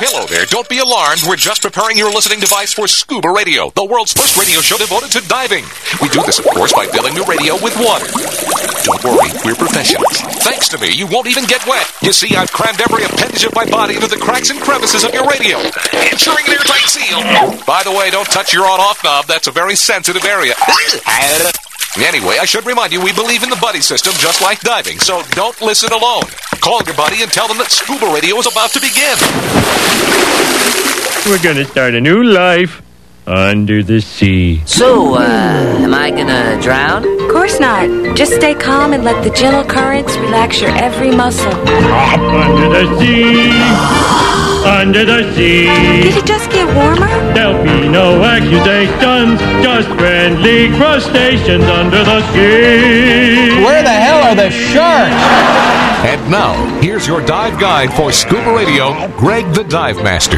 Hello there. Don't be alarmed. We're just preparing your listening device for Scuba Radio, the world's first radio show devoted to diving. We do this, of course, by filling the radio with water. Don't worry, we're professionals. Thanks to me, you won't even get wet. You see, I've crammed every appendage of my body into the cracks and crevices of your radio, ensuring an airtight seal. By the way, don't touch your on-off knob. That's a very sensitive area. Anyway, I should remind you, we believe in the buddy system just like diving, so don't listen alone. Call your buddy and tell them that Scuba Radio is about to begin. We're going to start a new life under the sea. So, am I gonna drown? Of course not. Just stay calm and let the gentle currents relax your every muscle. Under the sea. Under the sea. Did it just get warmer? There'll be no accusations, just friendly crustaceans under the sea. Where the hell are the sharks? And now, here's your dive guide for Scuba Radio, Greg the Dive Master.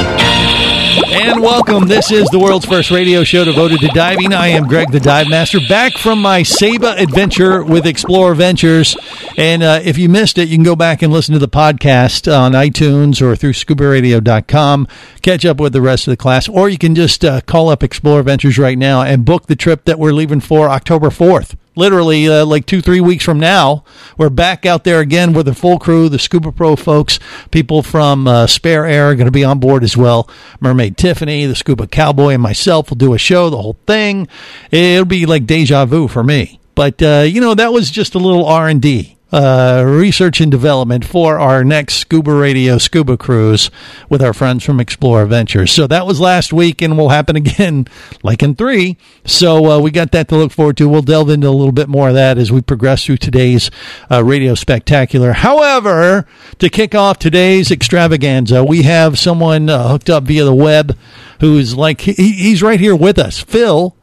And welcome. This is the world's first radio show devoted to diving. I am Greg the Dive Master, back from my Saba adventure with Explorer Ventures. And if you missed it, you can go back and listen to the podcast on iTunes or through scubaradio.com, catch up with the rest of the class, or you can just call up Explorer Ventures right now and book the trip that we're leaving for October 4th. Literally, like 2-3 weeks from now, we're back out there again with the full crew, the Scuba Pro folks. People from Spare Air are going to be on board as well. Mermaid Tiffany, the Scuba Cowboy, and myself will do a show, the whole thing. It'll be like deja vu for me. But, that was just a little R&D. Research and development for our next Scuba Radio Scuba Cruise with our friends from Explorer Ventures. So that was last week and will happen again like in 3. So we got that to look forward to. We'll delve into a little bit more of that as we progress through today's Radio Spectacular. However, to kick off today's extravaganza, we have someone hooked up via the web who's like, he's right here with us. Phil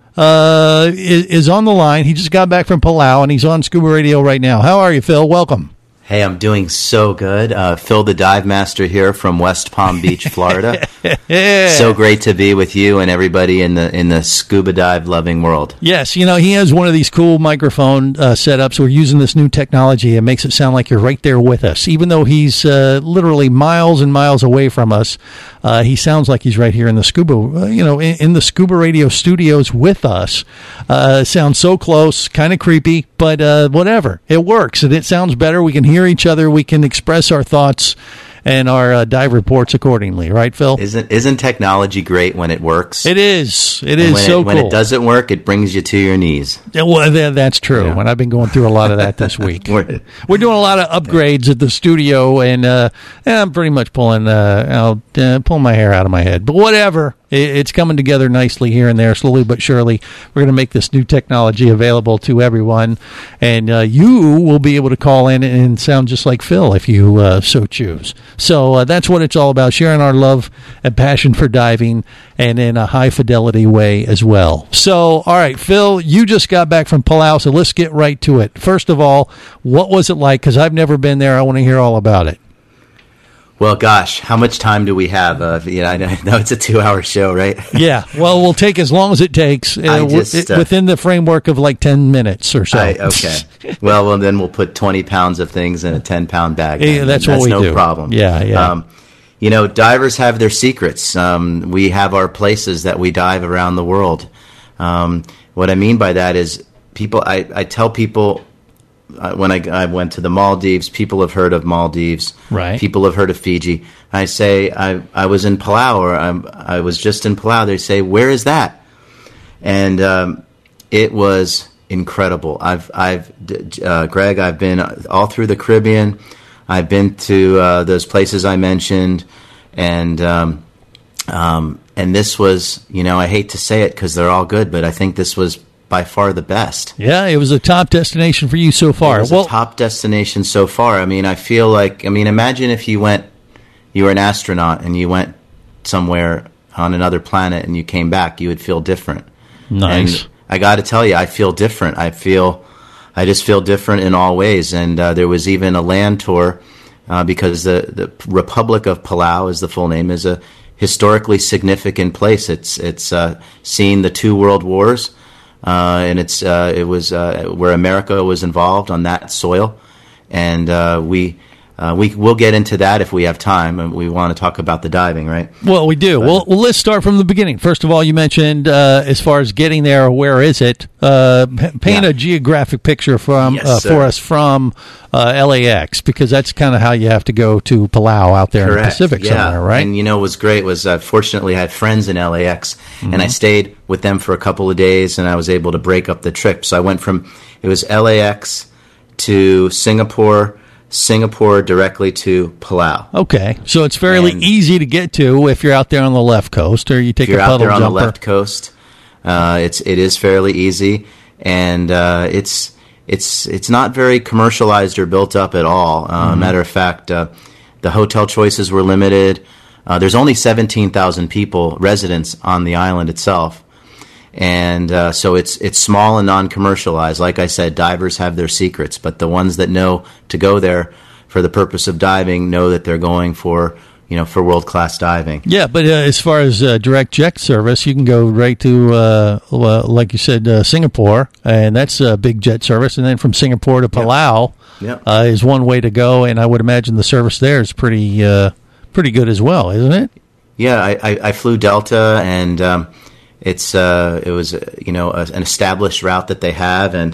is on the line. He just got back from Palau, and he's on Scuba Radio right now. How are you, Phil? Welcome. Hey, I'm doing so good. Phil the Dive Master here from West Palm Beach, Florida. Yeah. So great to be with you and everybody in the scuba dive loving world. Yes, he has one of these cool microphone setups. We're using this new technology. It makes it sound like you're right there with us. Even though he's literally miles and miles away from us, he sounds like he's right here in the scuba, in the Scuba Radio studios with us. Sounds so close, kind of creepy, but whatever. It works, and it sounds better. We can hear each other. We can express our thoughts and our dive reports accordingly, right, Phil? Isn't technology great when it works? It is. It is so cool. When it doesn't work, it brings you to your knees. Well, that's true. Yeah. And I've been going through a lot of that this week. We're doing a lot of upgrades at the studio, and I'm pretty much pulling my hair out of my head. But whatever. It's coming together nicely here and there, slowly but surely. We're going to make this new technology available to everyone, and you will be able to call in and sound just like Phil if you so choose. So that's what it's all about, sharing our love and passion for diving, and in a high-fidelity way as well. So, all right, Phil, you just got back from Palau, so let's get right to it. First of all, what was it like? Because I've never been there. I want to hear all about it. Well, gosh, how much time do we have? I know it's a 2-hour show, right? Yeah. Well, we'll take as long as it takes within the framework of like 10 minutes or so. Okay. Well, then we'll put 20 pounds of things in a 10-pound bag. Yeah, that's what we do. No problem. Yeah. Divers have their secrets. We have our places that we dive around the world. What I mean by that is I tell people, when I went to the Maldives, people have heard of Maldives. Right. People have heard of Fiji. I say, I was in Palau, or I was just in Palau. They say, where is that? And it was incredible. Greg, I've been all through the Caribbean. I've been to those places I mentioned, and this was, I hate to say it because they're all good, but I think this was by far the best. Yeah, it was a top destination for you so far. It was a top destination so far. I feel like, imagine if you were an astronaut and you went somewhere on another planet and you came back, you would feel different. Nice. And I got to tell you, I feel different. I just feel different in all ways. And there was even a land tour because the Republic of Palau, is the full name, is a historically significant place. It's seen the 2 world wars. And it was where America was involved on that soil, and we'll get into that if we have time, and we want to talk about the diving, right? Well, we do. Well, let's start from the beginning. First of all, you mentioned as far as getting there, where is it? Paint a geographic picture from for us from LAX, because that's kind of how you have to go to Palau out there in the Pacific somewhere, right? And what was great was fortunately I had friends in LAX, and I stayed with them for a couple of days, and I was able to break up the trip. So I went from, it was LAX to Singapore directly to Palau. Okay, so it's fairly easy to get to if you're out there on the left coast, or you take a puddle jumper. If you're out there on the left coast, it is fairly easy, and it's not very commercialized or built up at all. Matter of fact, the hotel choices were limited. There's only 17,000 residents on the island itself. And so it's small and non-commercialized. Like I said, divers have their secrets, but the ones that know to go there for the purpose of diving know that they're going for world-class diving. Yeah, but as far as direct jet service, you can go right to, like you said, Singapore, and that's a big jet service. And then from Singapore to Palau is one way to go, and I would imagine the service there is pretty good as well, isn't it? Yeah, I flew Delta, and it was an established route that they have, and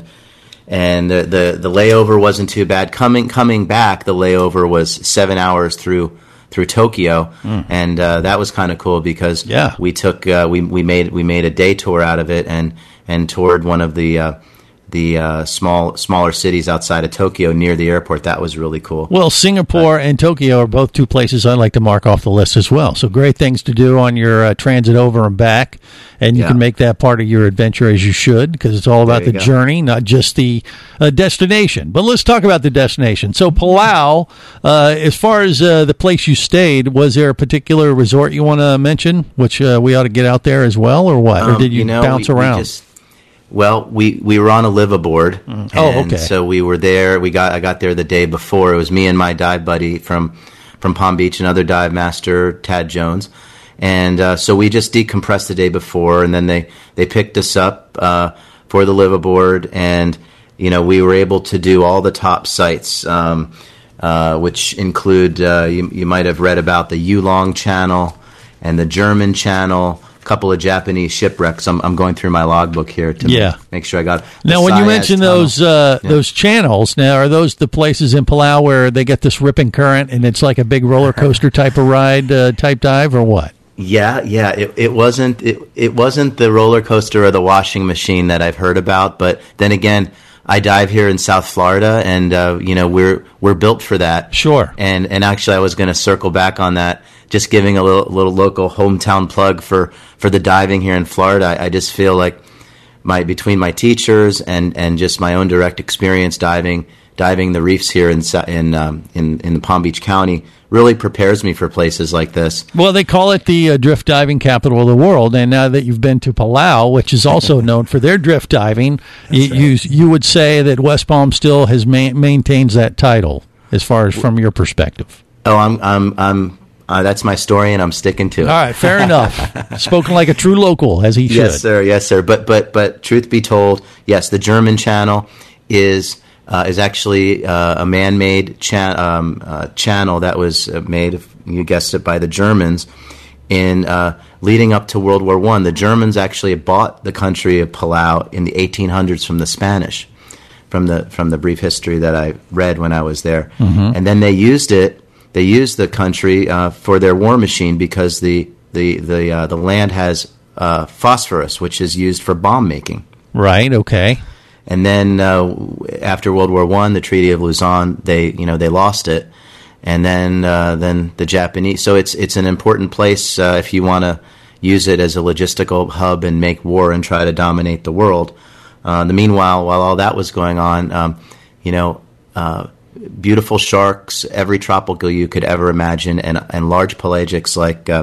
the layover wasn't too bad. Coming back, the layover was 7 hours through Tokyo, and that was kind of cool because we took we made a day tour out of it and toured one of the smaller cities outside of Tokyo near the airport. That was really cool. Well, Singapore and Tokyo are both two places I'd like to mark off the list as well. So great things to do on your transit over and back, and you can make that part of your adventure as you should, because it's all about the journey, not just the destination. But let's talk about the destination. So Palau, as far as the place you stayed, was there a particular resort you want to mention, which we ought to get out there as well, or what? Or did you bounce around? Well, we were on a liveaboard, and so we were there. I got there the day before. It was me and my dive buddy from Palm Beach, another dive master, Tad Jones, and so we just decompressed the day before, and then they picked us up for the liveaboard, and we were able to do all the top sites, which include you might have read about the Yulong Channel and the German Channel. Couple of Japanese shipwrecks. I'm going through my logbook here to make sure I got. Now, when you mention those channels, now are those the places in Palau where they get this ripping current and it's like a big roller coaster type of ride, type dive, or what? Yeah. It wasn't the roller coaster or the washing machine that I've heard about, but then again, I dive here in South Florida, and we're built for that. Sure. And actually, I was going to circle back on that. Just giving a little local hometown plug for the diving here in Florida. I just feel like between my teachers and just my own direct experience diving the reefs here in the Palm Beach County really prepares me for places like this. Well, they call it the drift diving capital of the world, and now that you've been to Palau, which is also known for their drift diving, you would say that West Palm still maintains that title as far as from your perspective. Oh, I'm that's my story, and I'm sticking to it. All right, fair enough. Spoken like a true local, as he should. Yes, sir. But truth be told, yes, the German Channel is actually a man-made channel that was made, you guessed it, by the Germans in leading up to World War I. The Germans actually bought the country of Palau in the 1800s from the Spanish, from the brief history that I read when I was there, and then they used it. They used the country for their war machine because the land has phosphorus, which is used for bomb making. Right. Okay. And then after World War I, the Treaty of Lausanne, they lost it, and then the Japanese. So it's an important place if you want to use it as a logistical hub and make war and try to dominate the world. Meanwhile, while all that was going on, beautiful sharks, every tropical you could ever imagine, and large pelagics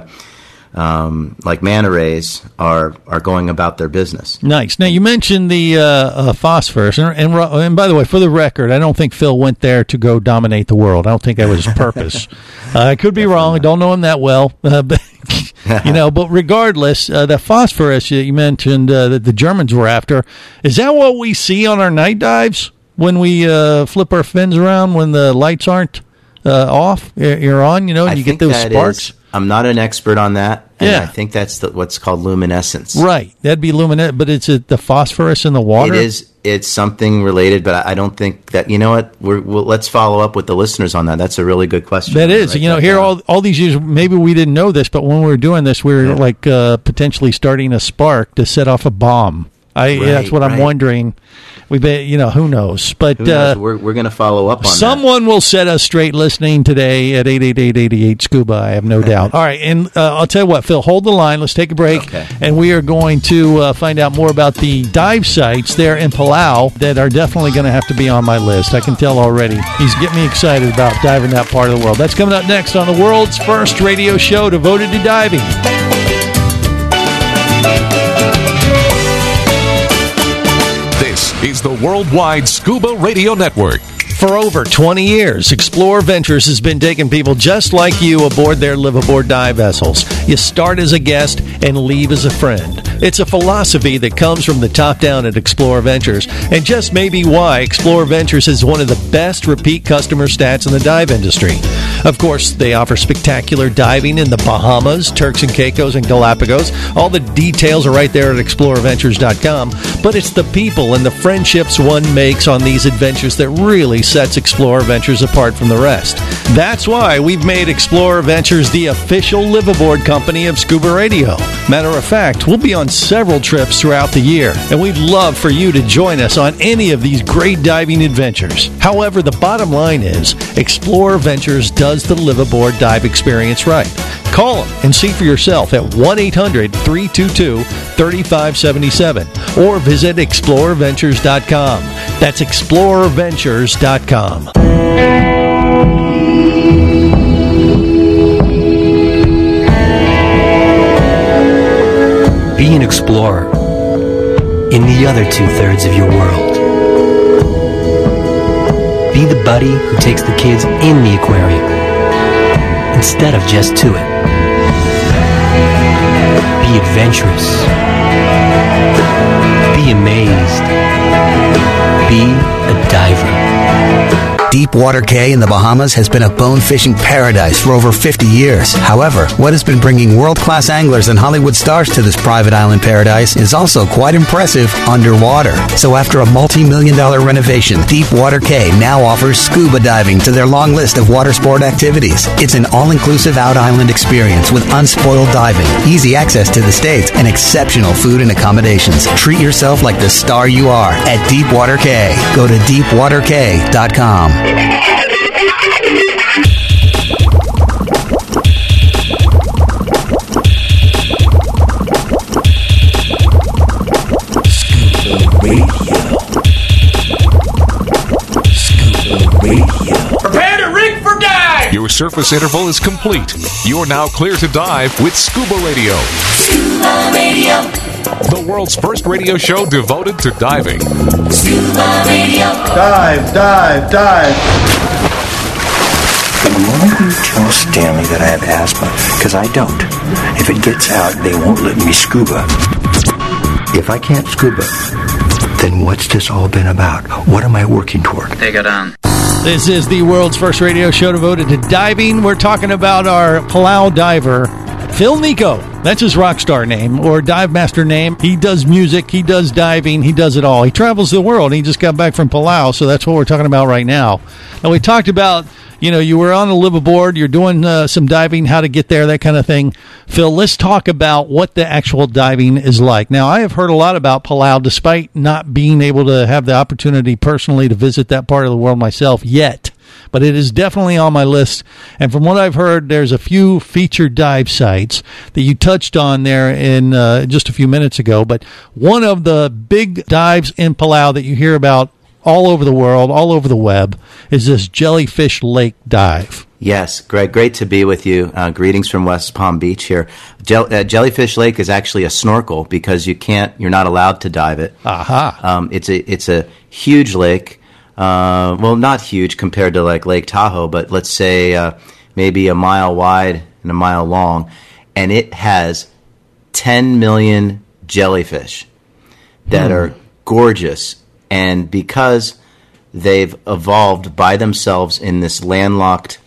like manta rays are going about their business. Nice. Now, you mentioned the phosphorus, and by the way, for the record, I don't think Phil went there to go dominate the world. I don't think that was his purpose. I could be wrong. I don't know him that well, but but regardless, the phosphorus you mentioned that the Germans were after, is that what we see on our night dives when we flip our fins around when the lights aren't off, you're on, and you get those sparks. I'm not an expert on that. And Yeah. I think that's what's called luminescence. Right. That'd be luminescent, but it's the phosphorus in the water. It is. It's something related, but I don't think that, you know what, let's follow up with the listeners on that. That's a really good question. That is. Write Here down. all these years, maybe we didn't know this, but when we were doing this, we were potentially starting a spark to set off a bomb. That's what I'm wondering. We bet, who knows? But Who knows? We're going to follow up on someone will set us straight listening today at 888-88-SCUBA. I have no doubt. All right, and I'll tell you what, Phil, hold the line. Let's take a break, and we are going to find out more about the dive sites there in Palau that are definitely going to have to be on my list. I can tell already. He's getting me excited about diving that part of the world. That's coming up next on the world's first radio show devoted to diving. This is the Worldwide Scuba Radio Network. For over 20 years, Explorer Ventures has been taking people just like you aboard their live-aboard dive vessels. You start as a guest and leave as a friend. It's a philosophy that comes from the top down at Explorer Ventures, and just may be why Explorer Ventures is one of the best repeat customer stats in the dive industry. Of course, they offer spectacular diving in the Bahamas, Turks and Caicos, and Galapagos. All the details are right there at explorerventures.com, but it's the people and the friendships one makes on these adventures that really sets Explorer Ventures apart from the rest. That's why we've made Explorer Ventures the official live-aboard company of Scuba Radio. Matter of fact, we'll be on several trips throughout the year, and we'd love for you to join us on any of these great diving adventures. However, the bottom line is, Explorer Ventures does the live-aboard dive experience right. Call them and see for yourself at 1-800-322-3577 or visit explorerventures.com. That's explorerventures.com. Be an explorer in the other 2/3 of your world. Be the buddy who takes the kids in the aquarium instead of just to it. Be adventurous. Be amazed. Be a diver. Deepwater Cay in the Bahamas has been a bone fishing paradise for over 50 years. However, what has been bringing world-class anglers and Hollywood stars to this private island paradise is also quite impressive underwater. So after a multi-million-dollar renovation, Deepwater Cay now offers scuba diving to their long list of water sport activities. It's an all-inclusive out-island experience with unspoiled diving, easy access to the States, and exceptional food and accommodations. Treat yourself like the star you are at Deepwater Cay. Go to deepwatercay.com. Prepare to rig for dive! Your surface interval is complete. You're now clear to dive with Scuba Radio. Scuba Radio. The world's first radio show devoted to diving. Scuba Radio. Dive, dive, dive. The moment you tell Stanley that I have asthma, because I don't, if it gets out, they won't let me scuba. If I can't scuba, then what's this all been about? What am I working toward? Take it on. This is the world's first radio show devoted to diving. We're talking about our Palau diver, Phil Nico. That's his rock star name or dive master name. He does music, he does diving, he does it all. He travels the world. He just got back from Palau, so that's what we're talking about right now. Now, we talked about, you were on a liveaboard, you're doing some diving, how to get there, that kind of thing. Phil, let's talk about what the actual diving is like. Now, I have heard a lot about Palau, despite not being able to have the opportunity personally to visit that part of the world myself yet. But it is definitely on my list. And from what I've heard, there's a few featured dive sites that you touched on there in just a few minutes ago. But one of the big dives in Palau that you hear about all over the world, all over the web, is this Jellyfish Lake dive. Yes, Greg, great to be with you. Greetings from West Palm Beach here. Jellyfish Lake is actually a snorkel because you're not allowed to dive it. Aha. It's a huge lake. Well, not huge compared to like Lake Tahoe, but let's say maybe a mile wide and a mile long. And it has 10 million jellyfish that are gorgeous. And because they've evolved by themselves in this landlocked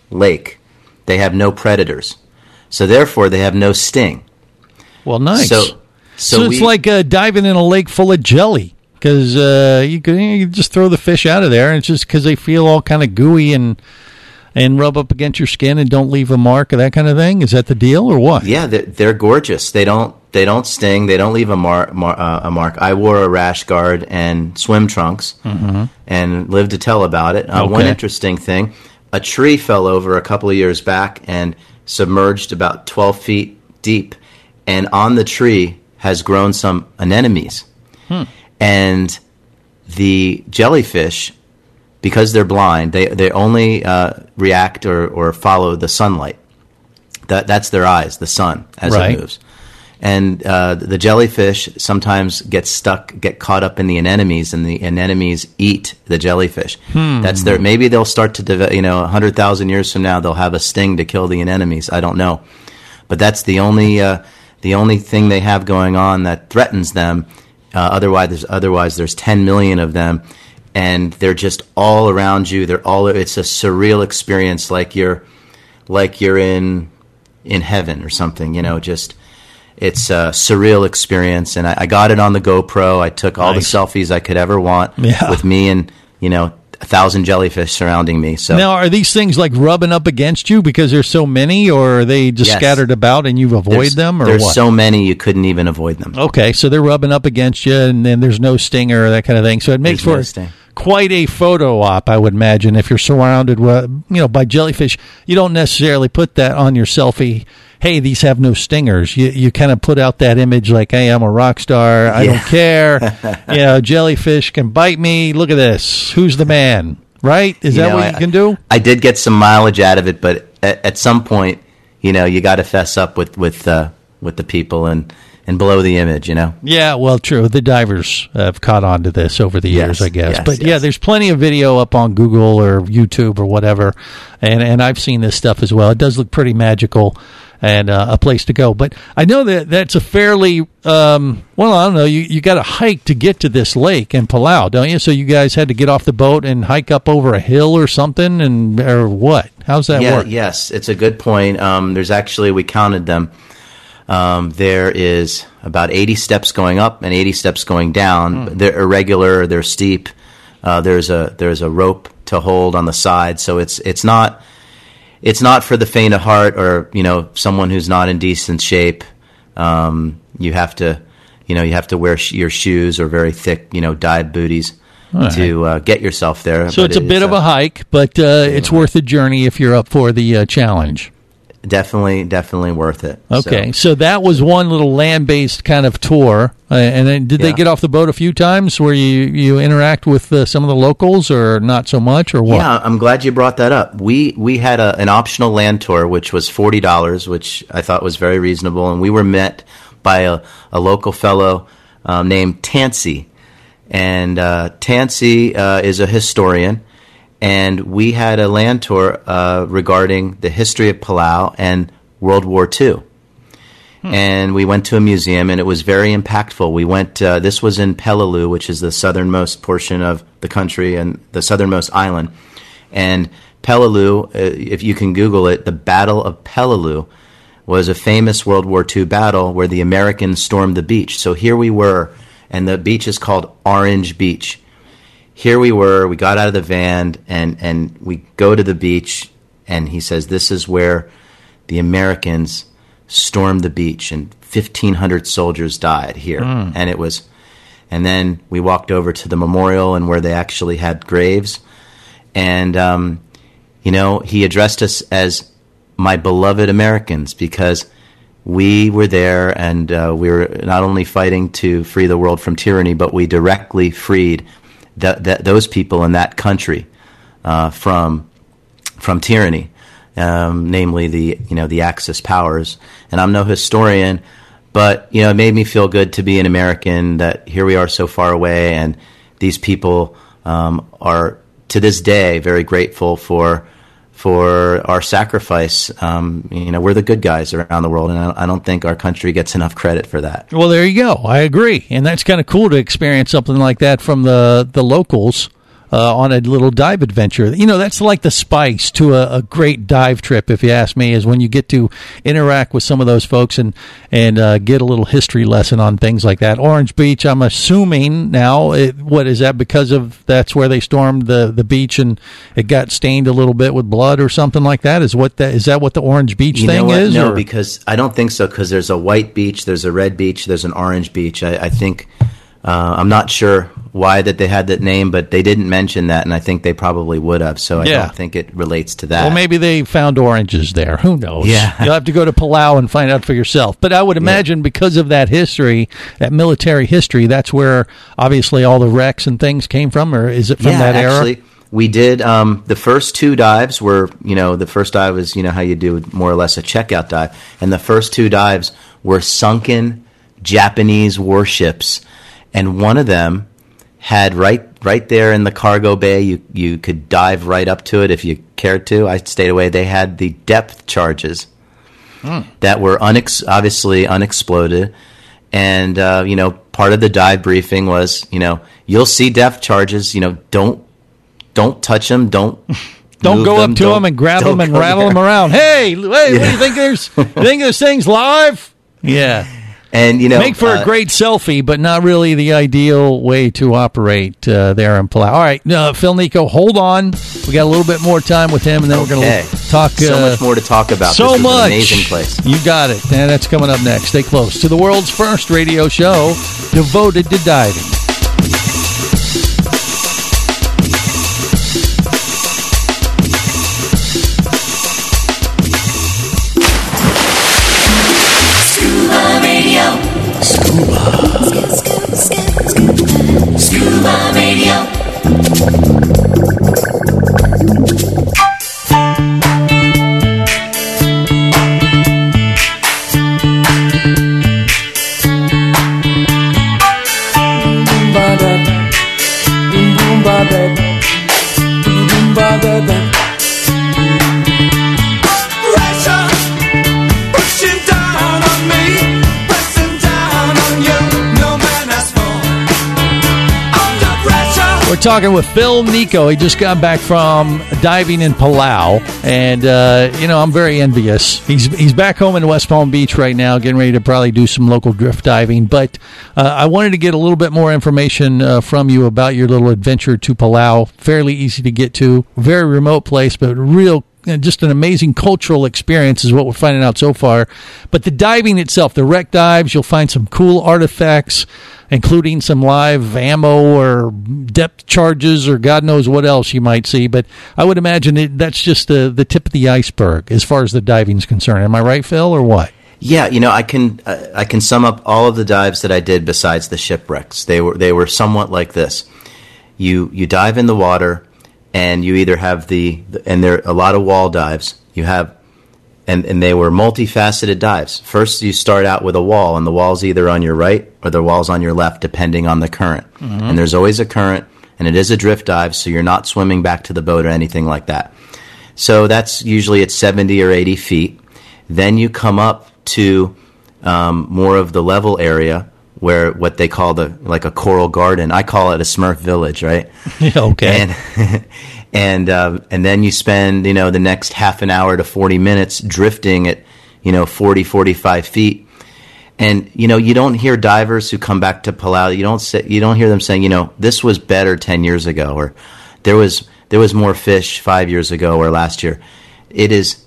lake, they have no predators. So therefore, they have no sting. Well, nice. So it's like diving in a lake full of jelly, because you can just throw the fish out of there, and it's just because they feel all kind of gooey and rub up against your skin and don't leave a mark or that kind of thing. Is that the deal, or what? Yeah, they're gorgeous. They don't sting. They don't leave a mark. I wore a rash guard and swim trunks, and lived to tell about it. One interesting thing: a tree fell over a couple of years back and submerged about 12 feet deep, and on the tree has grown some anemones. And the jellyfish, because they're blind, they only react or follow the sunlight. That's their eyes, the sun, as it moves. And the jellyfish sometimes get caught up in the anemones, and the anemones eat the jellyfish. That's their. Maybe they'll start to develop. 100,000 years from now, they'll have a sting to kill the anemones. I don't know, but that's the only thing they have going on that threatens them. Otherwise, there's 10 million of them, and they're just all around you. It's a surreal experience, like you're in heaven or something. It's a surreal experience, and I got it on the GoPro. I took all the selfies I could ever want with me and 1,000 jellyfish surrounding me. So now, are these things like rubbing up against you because there's so many, or are they just scattered about and you avoid them, or there's what? So many you couldn't even avoid them. Okay, so they're rubbing up against you, and then there's no stinger or that kind of thing. So it makes for quite a photo op, I would imagine. If you're surrounded by jellyfish, you don't necessarily put that on your selfie. Hey, these have no stingers. You kind of put out that image like, hey, I'm a rock star. I don't care. Jellyfish can bite me. Look at this. Who's the man? Right? Is that what you can do? I did get some mileage out of it, but at some point, you got to fess up with the people and blow the image, Yeah, well, true. The divers have caught on to this over the years, I guess. But there's plenty of video up on Google or YouTube or whatever, and I've seen this stuff as well. It does look pretty magical and a place to go. But I know that's a fairly, I don't know, you got to hike to get to this lake in Palau, don't you? So you guys had to get off the boat and hike up over a hill or something, or what? How's that work? Yes, it's a good point. There's actually, we counted them. There is about 80 steps going up and 80 steps going down. They're irregular, they're steep. There's a rope to hold on the side, so it's not for the faint of heart or someone who's not in decent shape. You have to wear your shoes or very thick dyed booties to get yourself there. So it's a bit of a hike, but it's worth the journey if you're up for the challenge. Definitely worth it. Okay, so that was one little land-based kind of tour, and then did they get off the boat a few times where you interact with some of the locals, or not so much, or what? Yeah, I'm glad you brought that up. We had an optional land tour, which was $40, which I thought was very reasonable, and we were met by a local fellow named Tansy, and Tansy is a historian. And we had a land tour regarding the history of Palau and World War II. And we went to a museum, and it was very impactful. We went, this was in Peleliu, which is the southernmost portion of the country and the southernmost island. And Peleliu, if you can Google it, the Battle of Peleliu was a famous World War II battle where the Americans stormed the beach. So here we were, and the beach is called Orange Beach. Here we were, we got out of the van, and we go to the beach, and he says, this is where the Americans stormed the beach, and 1,500 soldiers died here. And then we walked over to the memorial and where they actually had graves. And, he addressed us as my beloved Americans, because we were there, and we were not only fighting to free the world from tyranny, but we directly freed those people in that country from tyranny, namely the Axis powers. And I'm no historian, but it made me feel good to be an American, that here we are so far away, and these people are to this day very grateful for our sacrifice. We're the good guys around the world, and I don't think our country gets enough credit for that. Well, there you go. I agree. And that's kind of cool to experience something like that from the locals. on a little dive adventure. That's like the spice to a great dive trip, if you ask me, is when you get to interact with some of those folks and get a little history lesson on things like that. Orange Beach, I'm assuming now, what is that, because of that's where they stormed the beach and it got stained a little bit with blood or something like that? Is that what the Orange Beach thing is? No, because I don't think so, because there's a white beach, there's a red beach, there's an orange beach. I think, I'm not sure why that they had that name, but they didn't mention that, and I think they probably would have, so I don't think it relates to that. Well, maybe they found oranges there. Who knows? Yeah. You'll have to go to Palau and find out for yourself. But I would imagine because of that history, that military history, that's where obviously all the wrecks and things came from, or is it from that era? Actually, we did the first 2 dives were, the first dive was, how you do more or less a checkout dive, and the first 2 dives were sunken Japanese warships, and one of them had right there in the cargo bay, you could dive right up to it if you cared to. I stayed away. They had the depth charges that were obviously unexploded. And, part of the dive briefing was, you'll see depth charges, don't touch them, don't go up to them and grab them and rattle them around. Hey, what do you think you think this thing's live? Yeah. And, make for a great selfie, but not really the ideal way to operate there in Palau. All right, Phil Nico, hold on. We got a little bit more time with him, and then we're going to talk. So much more to talk about. So this much. An amazing place. You got it. And that's coming up next. Stay close to the world's first radio show devoted to diving. Scuba Radio. We're talking with Phil Nico. He just got back from diving in Palau, and I'm very envious. He's back home in West Palm Beach right now, getting ready to probably do some local drift diving. But I wanted to get a little bit more information from you about your little adventure to Palau. Fairly easy to get to, very remote place, but just an amazing cultural experience is what we're finding out so far. But the diving itself, the wreck dives, you'll find some cool artifacts, including some live ammo or depth charges or God knows what else you might see. But I would imagine that's just the tip of the iceberg as far as the diving's concerned. Am I right, Phil, or what? Yeah, I can sum up all of the dives that I did besides the shipwrecks. They were somewhat like this. You dive in the water, and you either have and there are a lot of wall dives. You have, and they were multifaceted dives. First, you start out with a wall, and the wall's either on your right or the wall's on your left, depending on the current. Mm-hmm. And there's always a current, and it is a drift dive, so you're not swimming back to the boat or anything like that. So that's usually at 70 or 80 feet. Then you come up to more of the level area, where what they call like a coral garden. I call it a Smurf village, right? Okay. And then you spend, the next half an hour to 40 minutes drifting at, 40, 45 feet. And, you don't hear divers who come back to Palau, you don't hear them saying, this was better 10 years ago, or there was more fish 5 years ago or last year. It's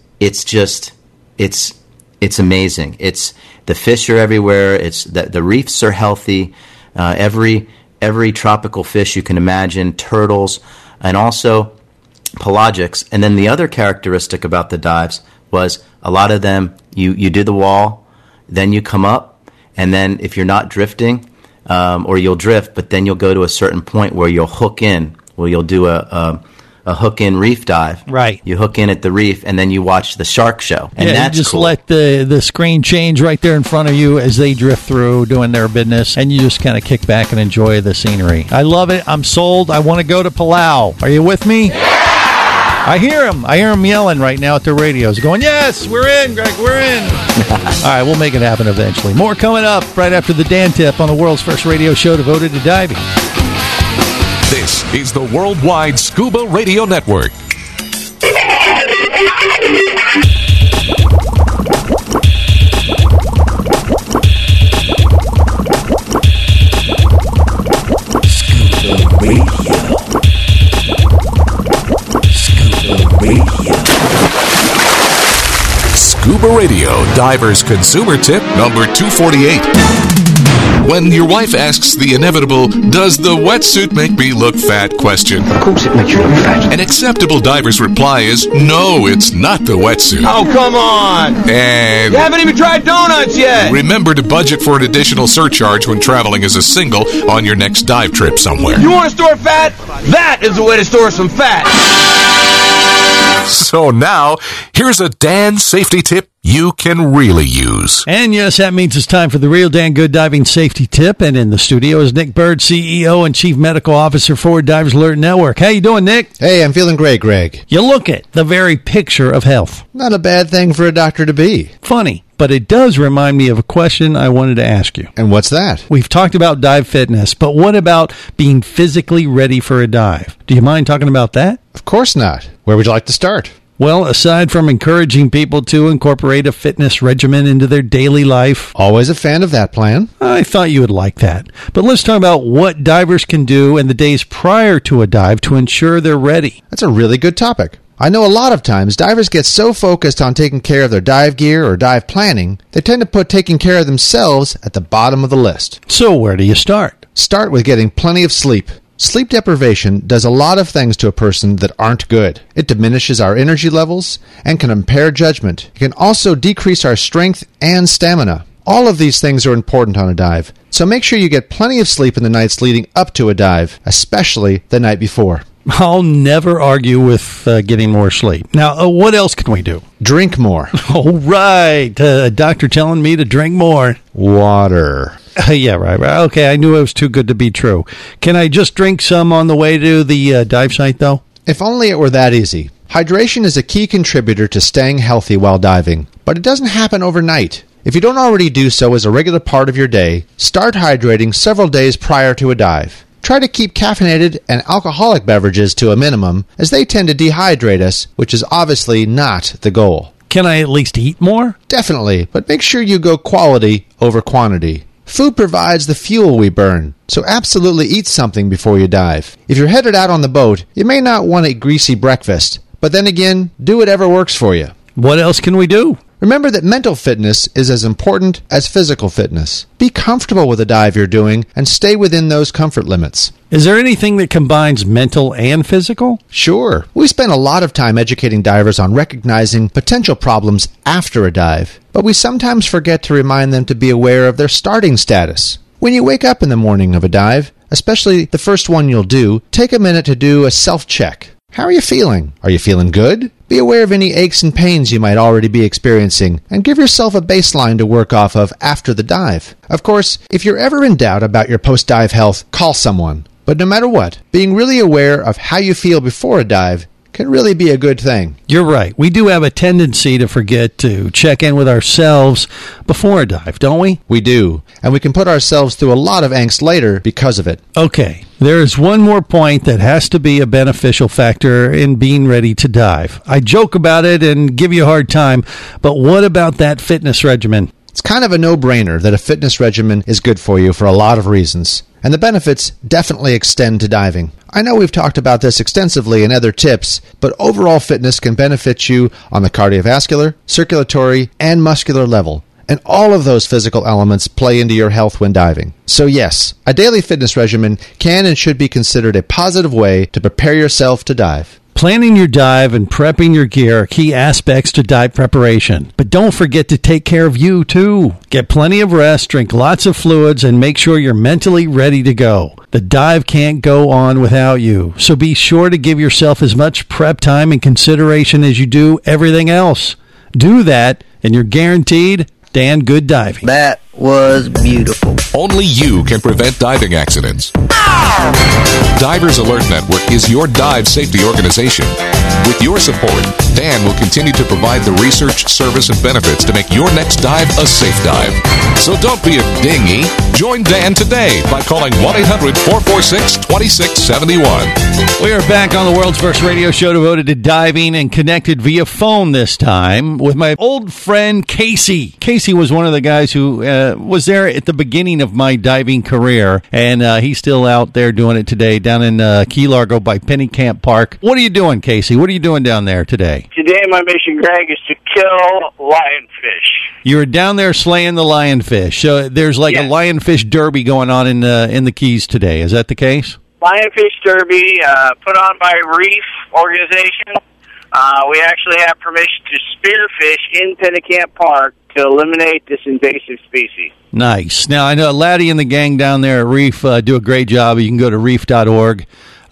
amazing. The fish are everywhere. It's the reefs are healthy. Every tropical fish you can imagine, turtles, and also pelagics. And then the other characteristic about the dives was a lot of them, you do the wall, then you come up, and then if you're not drifting, or you'll drift, but then you'll go to a certain point where you'll hook in, where you'll do a hook-in reef dive. Right. You hook in at the reef, and then you watch the shark show. And that's you just cool. Let the screen change right there in front of you as they drift through doing their business, and you just kind of kick back and enjoy the scenery. I love it. I'm sold. I want to go to Palau. Are you with me? Yeah! I hear them yelling right now at their radios, going, yes, we're in, Greg, we're in. All right, we'll make it happen eventually. More coming up right after the Dan Tip on the world's first radio show devoted to diving. This is the Worldwide Scuba Radio Network. Scuba Radio Diver's Consumer Tip number 248. When your wife asks the inevitable, "Does the wetsuit make me look fat?" question. Of course it makes you look fat. An acceptable diver's reply is, "No, it's not the wetsuit." Oh, come on! And you haven't even tried donuts yet! Remember to budget for an additional surcharge when traveling as a single on your next dive trip somewhere. You want to store fat? That is the way to store some fat! So now, here's a Dan safety tip you can really use. And yes, that means it's time for the real Dan Good Diving Safety Tip. And in the studio is Nick Bird, CEO and Chief Medical Officer for Divers Alert Network. How you doing, Nick? Hey, I'm feeling great, Greg. You look it, the very picture of health. Not a bad thing for a doctor to be. Funny, but it does remind me of a question I wanted to ask you. And what's that? We've talked about dive fitness, but what about being physically ready for a dive? Do you mind talking about that? Of course not. Where would you like to start? Well, aside from encouraging people to incorporate a fitness regimen into their daily life. Always a fan of that plan. I thought you would like that. But let's talk about what divers can do in the days prior to a dive to ensure they're ready. That's a really good topic. I know a lot of times divers get so focused on taking care of their dive gear or dive planning, they tend to put taking care of themselves at the bottom of the list. So where do you start? Start with getting plenty of sleep. Sleep deprivation does a lot of things to a person that aren't good. It diminishes our energy levels and can impair judgment. It can also decrease our strength and stamina. All of these things are important on a dive, so make sure you get plenty of sleep in the nights leading up to a dive, especially the night before. I'll never argue with getting more sleep. Now, what else can we do? Drink more. Oh, right. Doctor telling me to drink more. Water. Yeah, right. Okay, I knew it was too good to be true. Can I just drink some on the way to the dive site, though? If only it were that easy. Hydration is a key contributor to staying healthy while diving, but it doesn't happen overnight. If you don't already do so as a regular part of your day, start hydrating several days prior to a dive. Try to keep caffeinated and alcoholic beverages to a minimum, as they tend to dehydrate us, which is obviously not the goal. Can I at least eat more? Definitely, but make sure you go quality over quantity. Food provides the fuel we burn, so absolutely eat something before you dive. If you're headed out on the boat, you may not want a greasy breakfast, but then again, do whatever works for you. What else can we do? Remember that mental fitness is as important as physical fitness. Be comfortable with the dive you're doing and stay within those comfort limits. Is there anything that combines mental and physical? Sure. We spend a lot of time educating divers on recognizing potential problems after a dive, but we sometimes forget to remind them to be aware of their starting status. When you wake up in the morning of a dive, especially the first one you'll do, take a minute to do a self-check. How are you feeling? Are you feeling good? Be aware of any aches and pains you might already be experiencing, and give yourself a baseline to work off of after the dive. Of course, if you're ever in doubt about your post-dive health, call someone. But no matter what, being really aware of how you feel before a dive can really be a good thing. You're right. We do have a tendency to forget to check in with ourselves before a dive, don't we? We do. And we can put ourselves through a lot of angst later because of it. Okay. There is one more point that has to be a beneficial factor in being ready to dive. I joke about it and give you a hard time, but what about that fitness regimen? It's kind of a no-brainer that a fitness regimen is good for you for a lot of reasons, and the benefits definitely extend to diving. I know we've talked about this extensively in other tips, but overall fitness can benefit you on the cardiovascular, circulatory, and muscular level. And all of those physical elements play into your health when diving. So yes, a daily fitness regimen can and should be considered a positive way to prepare yourself to dive. Planning your dive and prepping your gear are key aspects to dive preparation. But don't forget to take care of you, too. Get plenty of rest, drink lots of fluids, and make sure you're mentally ready to go. The dive can't go on without you, so be sure to give yourself as much prep time and consideration as you do everything else. Do that, and you're guaranteed Dan Good Diving. That was beautiful. Only you can prevent diving accidents. Divers Alert Network is your dive safety organization. With your support, Dan will continue to provide the research, service, and benefits to make your next dive a safe dive. So don't be a dinghy. Join Dan today by calling 1-800-446-2671. We are back on the world's first radio show devoted to diving and connected via phone this time with my old friend Casey. Casey was one of the guys who was there at the beginning of my diving career, and he's still out there doing it today down in Key Largo by Penny Camp Park. What are you doing, Casey? What are you doing down there today? Today my mission, Greg, is to kill lionfish. You were down there slaying the lionfish. So there's like a lionfish derby going on in the Keys today. Is that the case? Lionfish Derby, put on by Reef Organization. We actually have permission to spearfish in Pennicamp Park to eliminate this invasive species. Nice. Now, I know Laddie and the gang down there at Reef do a great job. You can go to reef.org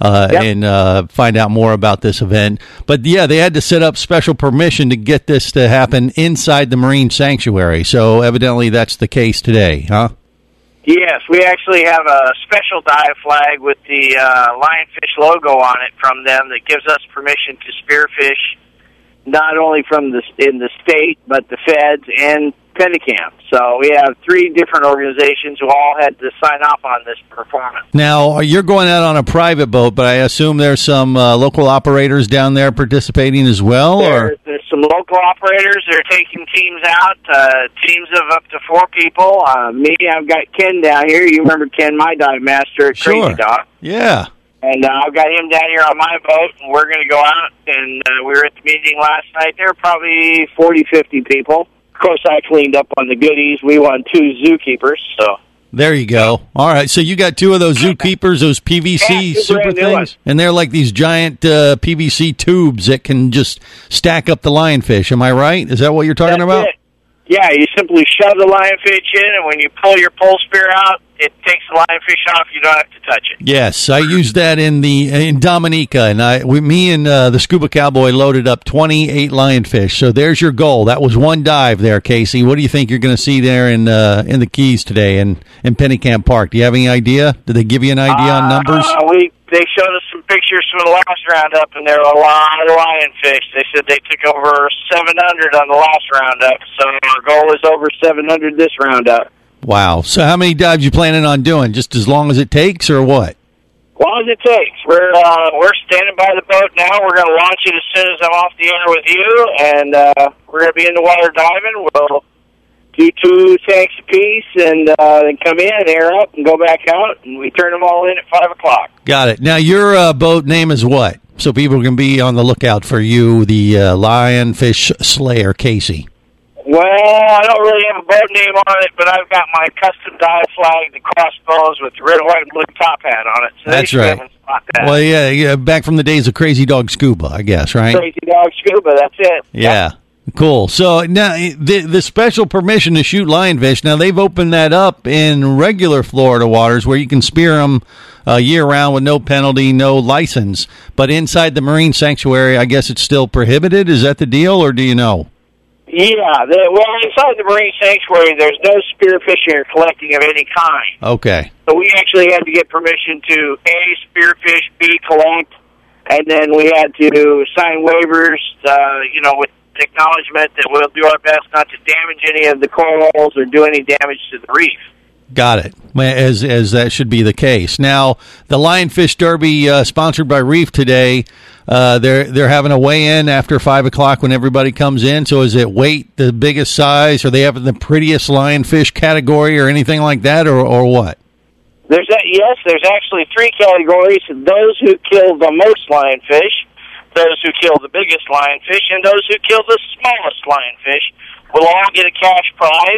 and find out more about this event. But, yeah, they had to set up special permission to get this to happen inside the Marine Sanctuary. So, evidently, that's the case today, huh? Yes, we actually have a special dive flag with the lionfish logo on it from them that gives us permission to spearfish not only from in the state, but the feds and Pennicamp. So we have 3 different organizations who all had to sign off on this performance. Now, you're going out on a private boat, but I assume there's some local operators down there participating as well? There's some local operators. They're taking teams out, teams of up to 4 people. I've got Ken down here. You remember Ken, my dive master at Crazy Dog. Yeah. And I've got him down here on my boat, and we're going to go out. And we were at the meeting last night. There were probably 40, 50 people. Of course, I cleaned up on the goodies. We won 2 zookeepers, so... There you go. All right, so you got 2 of those zookeepers, those PVC super things, and they're like these giant PVC tubes that can just stack up the lionfish. Am I right? Is that what you're talking about? It. Yeah, you simply shove the lionfish in, and when you pull your pole spear out, it takes the lionfish off. You don't have to touch it. Yes, I used that in Dominica, and me and the Scuba Cowboy loaded up 28 lionfish. So there's your goal. That was one dive there, Casey. What do you think you're going to see there in the Keys today in Pennicamp Park? Do you have any idea? Did they give you an idea on numbers? They showed us some pictures from the last roundup, and there were a lot of lionfish. They said they took over 700 on the last roundup, so our goal is over 700 this roundup. Wow. So how many dives you planning on doing? Just as long as it takes, or what? As long as it takes. We're standing by the boat now. We're going to launch it as soon as I'm off the air with you, and we're going to be in the water diving. We'll do 2 tanks apiece, and then come in, air up, and go back out, and we turn them all in at 5 o'clock. Got it. Now, your boat name is what? So people can be on the lookout for you, the Lionfish Slayer, Casey. Well, I don't really have a boat name on it, but I've got my custom dive flag, the crossbows with the red, white, and blue top hat on it. So that's right. Well, yeah, back from the days of Crazy Dog Scuba, I guess, right? Crazy Dog Scuba, that's it. Yeah. Cool. So now the special permission to shoot lionfish, now they've opened that up in regular Florida waters where you can spear them year-round with no penalty, no license. But inside the Marine Sanctuary, I guess it's still prohibited? Is that the deal, or do you know? Yeah. Well, inside the Marine Sanctuary, there's no spearfishing or collecting of any kind. Okay. So we actually had to get permission to, A, spearfish, B, collect, and then we had to sign waivers, with acknowledgement that we'll do our best not to damage any of the corals or do any damage to the reef. Got it. As that should be the case. Now, the Lionfish Derby, sponsored by Reef today, they're having a weigh-in after 5 o'clock when everybody comes in. So is it weight, the biggest size? Are they having the prettiest lionfish category or anything like that, or what? There's actually 3 categories. Those who kill the most lionfish, those who kill the biggest lionfish, and those who kill the smallest lionfish will all get a cash prize.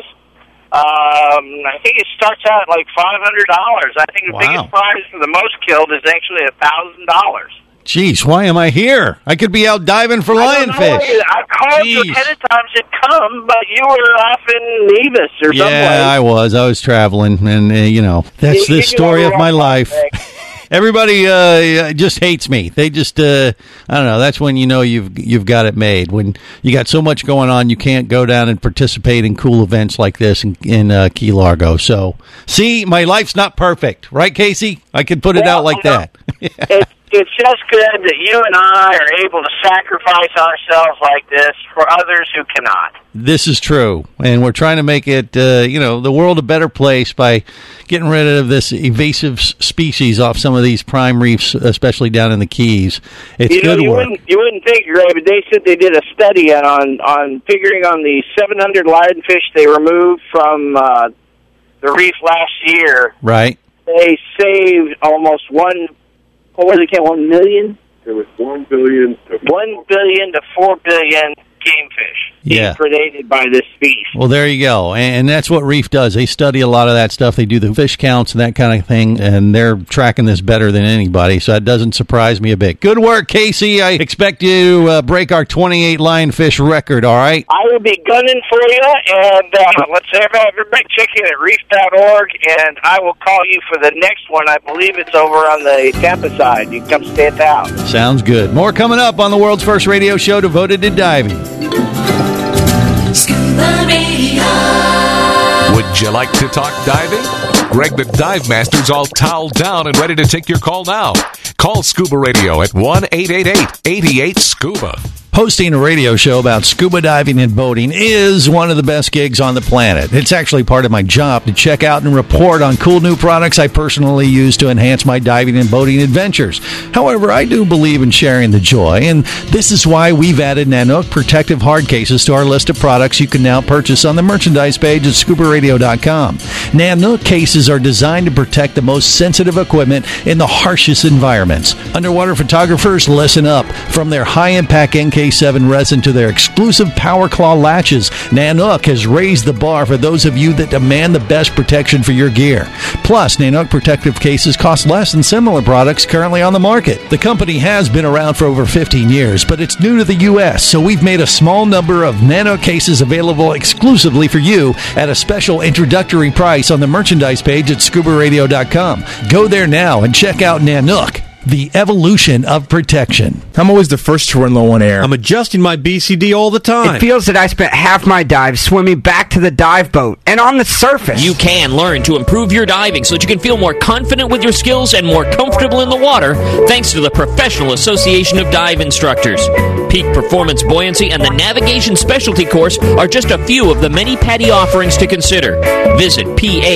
I think it starts out at like $500. I think the biggest prize for the most killed is actually $1,000. Jeez, why am I here? I could be out diving for lionfish. I called you ahead of time to come, but you were off in Nevis or somewhere. Yeah, I was traveling, and that's the story of my life. Everybody just hates me. They just, I don't know. That's when you know you've got it made. When you got so much going on, you can't go down and participate in cool events like this in Key Largo. So, see, my life's not perfect, right, Casey? I could put it out like that. It's it's just good that you and I are able to sacrifice ourselves like this for others who cannot. This is true, and we're trying to make it, the world a better place by getting rid of this invasive species off some of these prime reefs, especially down in the Keys. It's good work. You wouldn't think, Ray, but they said they did a study on figuring on the 700 lionfish they removed from the reef last year. Right. They saved almost 1 million? It was 1 billion to 1 billion to 4 billion game fish being predated by this species. Well, there you go. And that's what Reef does. They study a lot of that stuff. They do the fish counts and that kind of thing, and they're tracking this better than anybody, so that doesn't surprise me a bit. Good work, Casey. I expect you to break our 28 lionfish record, all right? I will be gunning for you, and let's have everybody check in at reef.org, and I will call you for the next one. I believe it's over on the Tampa side. You can come stay at the house. Sounds good. More coming up on the world's first radio show devoted to diving. Scuba Radio. Would you like to talk diving? Greg the Dive Master's all toweled down and ready to take your call now. Call Scuba Radio at 1-888-88-SCUBA. Hosting a radio show about scuba diving and boating is one of the best gigs on the planet. It's actually part of my job to check out and report on cool new products I personally use to enhance my diving and boating adventures. However, I do believe in sharing the joy, and this is why we've added Nanook protective hard cases to our list of products you can now purchase on the merchandise page at scubaradio.com. Nanook cases are designed to protect the most sensitive equipment in the harshest environments. Underwater photographers, listen up. From their high-impact NK7 resin to their exclusive Power Claw latches, Nanook has raised the bar for those of you that demand the best protection for your gear. Plus, Nanook protective cases cost less than similar products currently on the market. The company has been around for over 15 years, but it's new to the U.S., so we've made a small number of Nanook cases available exclusively for you at a special introductory price on the merchandise page at scubaradio.com. Go there now and check out Nanook, the evolution of protection. I'm always the first to run low on air. I'm adjusting my BCD all the time. It feels that I spent half my dive swimming back to the dive boat and on the surface. You can learn to improve your diving so that you can feel more confident with your skills and more comfortable in the water thanks to the Professional Association of Dive Instructors. Peak Performance Buoyancy and the Navigation Specialty Course are just a few of the many PADI offerings to consider. Visit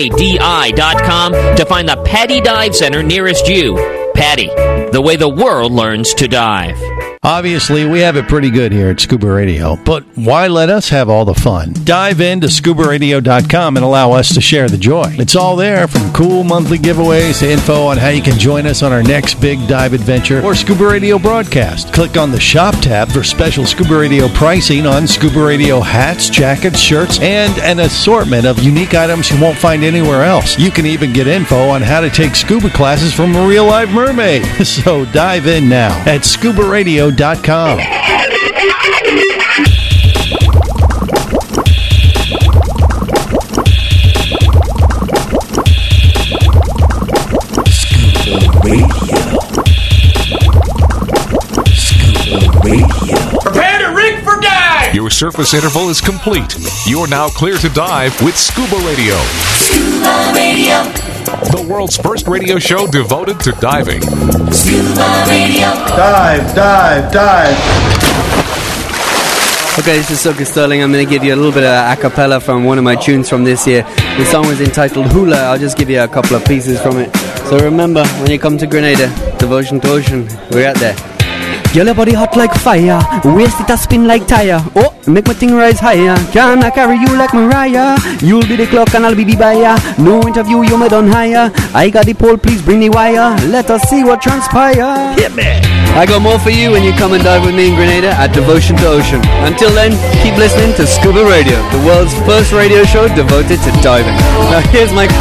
PADI.com to find the PADI Dive Center nearest you. PADI, the way the world learns to dive. Obviously, we have it pretty good here at Scuba Radio, but why let us have all the fun? Dive into scubaradio.com and allow us to share the joy. It's all there, from cool monthly giveaways to info on how you can join us on our next big dive adventure or Scuba Radio broadcast. Click on the Shop tab for special Scuba Radio pricing on Scuba Radio hats, jackets, shirts, and an assortment of unique items you won't find anywhere else. You can even get info on how to take scuba classes from a real live mermaid. So dive in now at scubaradio.com. Prepare to rig for dive! Your surface interval is complete. You're now clear to dive with Scuba Radio. Scuba Radio. The world's first radio show devoted to diving. Scuba Radio. Dive, dive, dive. Okay, this is Silky Sterling. I'm going to give you a little bit of a cappella from one of my tunes from this year. The song was entitled Hula. I'll just give you a couple of pieces from it. So remember, when you come to Grenada, Devotion to Ocean, we're out there. Girl, your body hot like fire, waist it a spin like tire. Oh, make my thing rise higher. Can I carry you like Mariah? You'll be the clock and I'll be the buyer. No interview, you may done higher. I got the pole, please bring the wire. Let us see what transpire. Hit me. I got more for you when you come and dive with me in Grenada at Devotion to Ocean. Until then, keep listening to Scuba Radio, the world's first radio show devoted to diving. Now here's my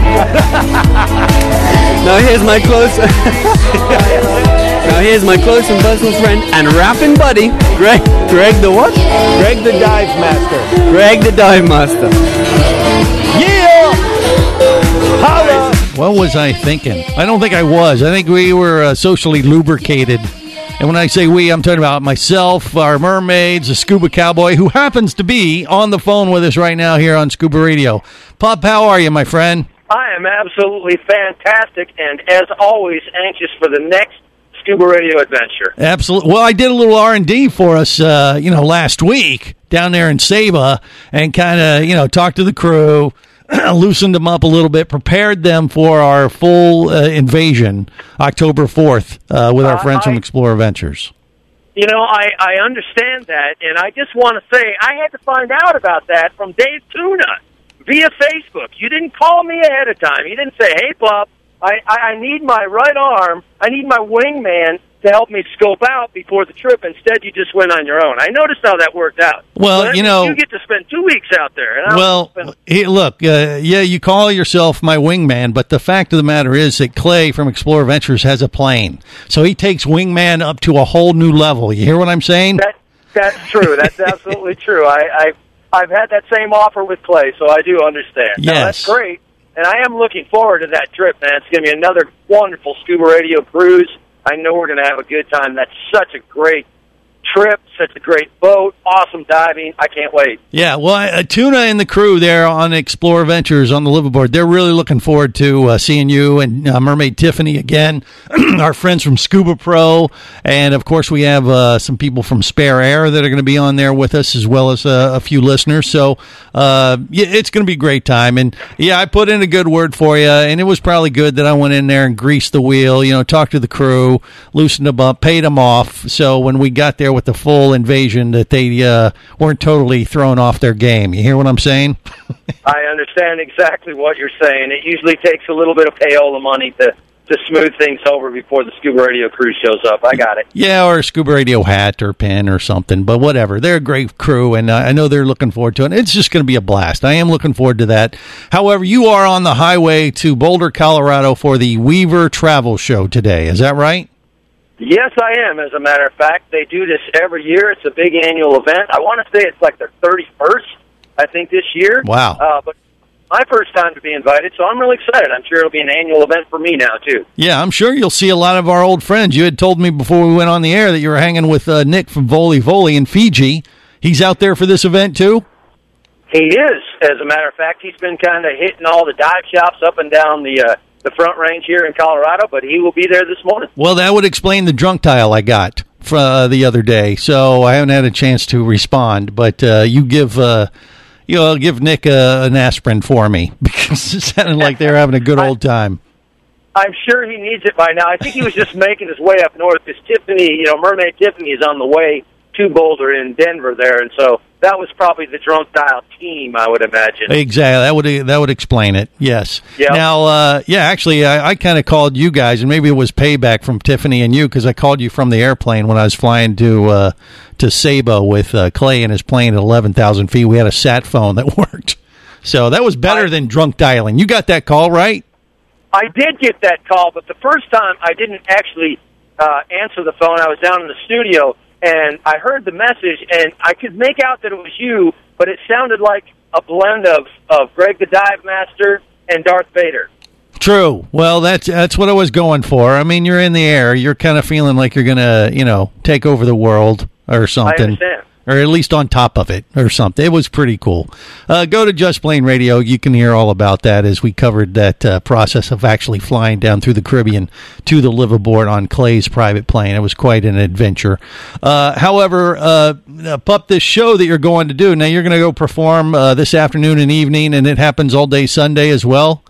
close and personal friend and rapping buddy, Greg the what? Greg the Dive Master. Greg the Dive Master. Yeah! Holla! What was I thinking? I don't think I was. I think we were socially lubricated. And when I say we, I'm talking about myself, our mermaids, a scuba cowboy who happens to be on the phone with us right now here on Scuba Radio. Pop, how are you, my friend? I am absolutely fantastic, and as always, anxious for the next scuba radio adventure. Absolutely. Well, I did a little R&D for us, last week down there in Saba, and kind of, talked to the crew, loosened them up a little bit, prepared them for our full invasion October 4th with our friends from Explorer Ventures. I understand that, and I just want to say I had to find out about that from Dave Tuna via Facebook. You didn't call me ahead of time. You didn't say, hey, Bob, I need my right arm, I need my wingman to help me scope out before the trip. Instead, you just went on your own. I noticed how that worked out. Well, you get to spend 2 weeks out there. And you call yourself my wingman, but the fact of the matter is that Clay from Explorer Ventures has a plane. So he takes wingman up to a whole new level. You hear what I'm saying? That's true. That's absolutely true. I've had that same offer with Clay, so I do understand. Yes. No, that's great. And I am looking forward to that trip, man. It's going to be another wonderful scuba radio cruise. I know we're going to have a good time. That's such a great trip, such a great boat, awesome diving. I can't wait. Yeah, well, Tuna and the crew there on Explorer Ventures on the liveaboard, they're really looking forward to seeing you and Mermaid Tiffany again, our friends from Scuba Pro, and, of course, we have some people from Spare Air that are going to be on there with us, as well as a few listeners. So, it's going to be a great time. And, I put in a good word for you, and it was probably good that I went in there and greased the wheel, talked to the crew, loosened them up, paid them off. So when we got there with the full invasion, that they weren't totally thrown off their game. You hear what I'm saying? I understand exactly what you're saying. It usually takes a little bit of payola money to smooth things over before the scuba radio crew shows up. I got it. Yeah, or a scuba radio hat or pin or something, but whatever. They're a great crew, and I know they're looking forward to it. It's just going to be a blast. I am looking forward to that. However, you are on the highway to Boulder, Colorado for the Weaver Travel Show today. Is that right? Yes, I am, as a matter of fact. They do this every year. It's a big annual event. I want to say it's like their 31st, I think, this year. Wow. But my first time to be invited, so I'm really excited. I'm sure it'll be an annual event for me now, too. Yeah, I'm sure you'll see a lot of our old friends. You had told me before we went on the air that you were hanging with Nick from Voli in Fiji. He's out there for this event, too? He is. As a matter of fact, he's been kind of hitting all the dive shops up and down the Front Range here in Colorado, but he will be there this morning. Well, that would explain the drunk dial I got the other day, so I haven't had a chance to respond, but you give Nick an aspirin for me, because it sounded like they were having a good old time. I'm sure he needs it by now. I think he was just making his way up north, because Tiffany, Mermaid Tiffany is on the way to Boulder in Denver there, and so that was probably the drunk dial team, I would imagine. Exactly. That would explain it. Yes. Yep. Now, actually, I kind of called you guys, and maybe it was payback from Tiffany and you, because I called you from the airplane when I was flying to Saba with Clay in his plane at 11,000 feet. We had a sat phone that worked, so that was better than drunk dialing. You got that call, right? I did get that call, but the first time I didn't actually answer the phone. I was down in the studio, and I heard the message, and I could make out that it was you, but it sounded like a blend of Greg the Dive Master and Darth Vader. True. Well, that's what I was going for. I mean, you're in the air. You're kind of feeling like you're going to, take over the world or something. I understand. Or at least on top of it or something. It was pretty cool. Go to Just Plain Radio. You can hear all about that as we covered that process of actually flying down through the Caribbean to the liveaboard on Clay's private plane. It was quite an adventure. However, Pup, this show that you're going to do, now you're going to go perform this afternoon and evening, and it happens all day Sunday as well?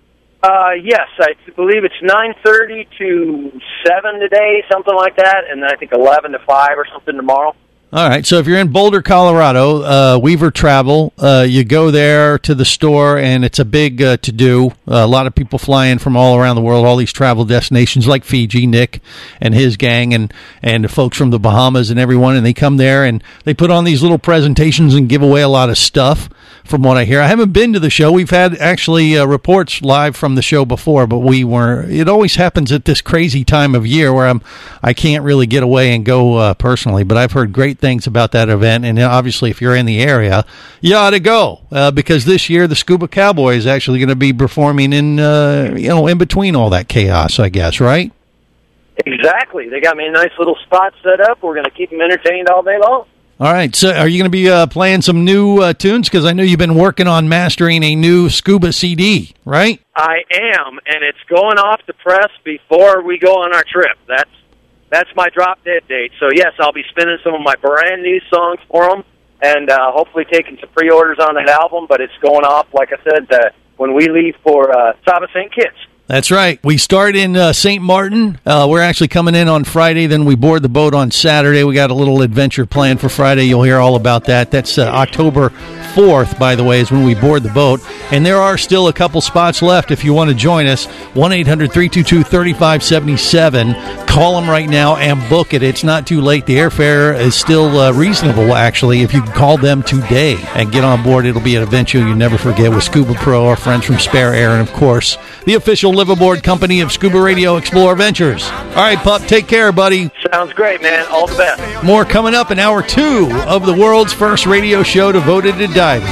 Yes, I believe it's 9:30 to 7 today, something like that, and I think 11 to 5 or something tomorrow. All right, so if you're in Boulder, Colorado, Weaver Travel, you go there to the store, and it's a big to-do. A lot of people fly in from all around the world, all these travel destinations like Fiji, Nick and his gang, and the folks from the Bahamas and everyone, and they come there, and they put on these little presentations and give away a lot of stuff, from what I hear. I haven't been to the show. We've had, actually, reports live from the show before, but it always happens at this crazy time of year where I can't really get away and go personally, but I've heard great things about that event, and obviously if you're in the area, you ought to go, because this year the Scuba Cowboy is actually going to be performing in between all that chaos, I guess, right? Exactly. They got me a nice little spot set up. We're going to keep them entertained all day long. All right, so are you going to be playing some new tunes? Because I know you've been working on mastering a new Scuba CD, right? I am, and it's going off the press before we go on our trip. that's my drop dead date. So yes, I'll be spinning some of my brand new songs for them, and hopefully taking some pre-orders on that album. But it's going off, like I said, when we leave for Saba St. Kitts. That's right. We start in St. Martin. We're actually coming in on Friday. Then we board the boat on Saturday. We got a little adventure planned for Friday. You'll hear all about that. That's October 4th, by the way, is when we board the boat. And there are still a couple spots left if you want to join us. 1-800-322-3577. Call them right now and book it. It's not too late. The airfare is still reasonable, actually, if you can call them today and get on board. It'll be an adventure you never forget with Scuba Pro, our friends from Spare Air, and, of course, the official live aboard company of Scuba Radio Explorer Ventures. All right, Pup, take care, buddy. Sounds great, man. All the best. More coming up in hour 2 of the world's first radio show devoted to diving.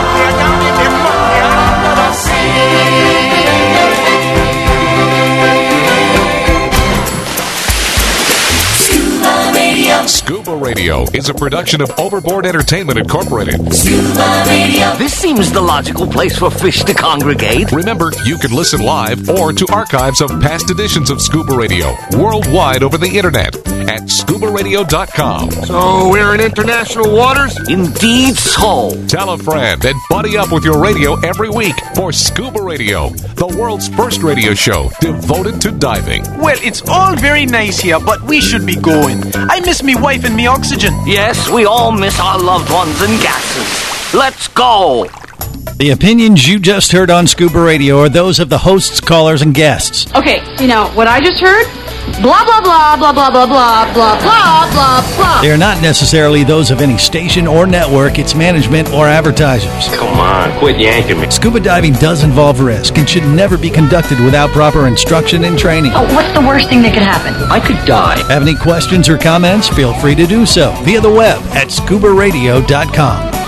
Scuba Radio is a production of Overboard Entertainment Incorporated. Scuba Radio. This seems the logical place for fish to congregate. Remember, you can listen live or to archives of past editions of Scuba Radio worldwide over the internet at scubaradio.com. So we're in international waters? Indeed so. Tell a friend and buddy up with your radio every week for Scuba Radio, the world's first radio show devoted to diving. Well, it's all very nice here, but we should be going. I miss me wife and me oxygen. Yes, we all miss our loved ones and gases. Let's go. The opinions you just heard on Scuba Radio are those of the hosts, callers, and guests. Okay, what I just heard? Blah, blah, blah, blah, blah, blah, blah, blah, blah, blah, blah. They are not necessarily those of any station or network, its management or advertisers. Come on, quit yanking me. Scuba diving does involve risk and should never be conducted without proper instruction and training. Oh, what's the worst thing that could happen? I could die. Have any questions or comments? Feel free to do so via the web at scubaradio.com.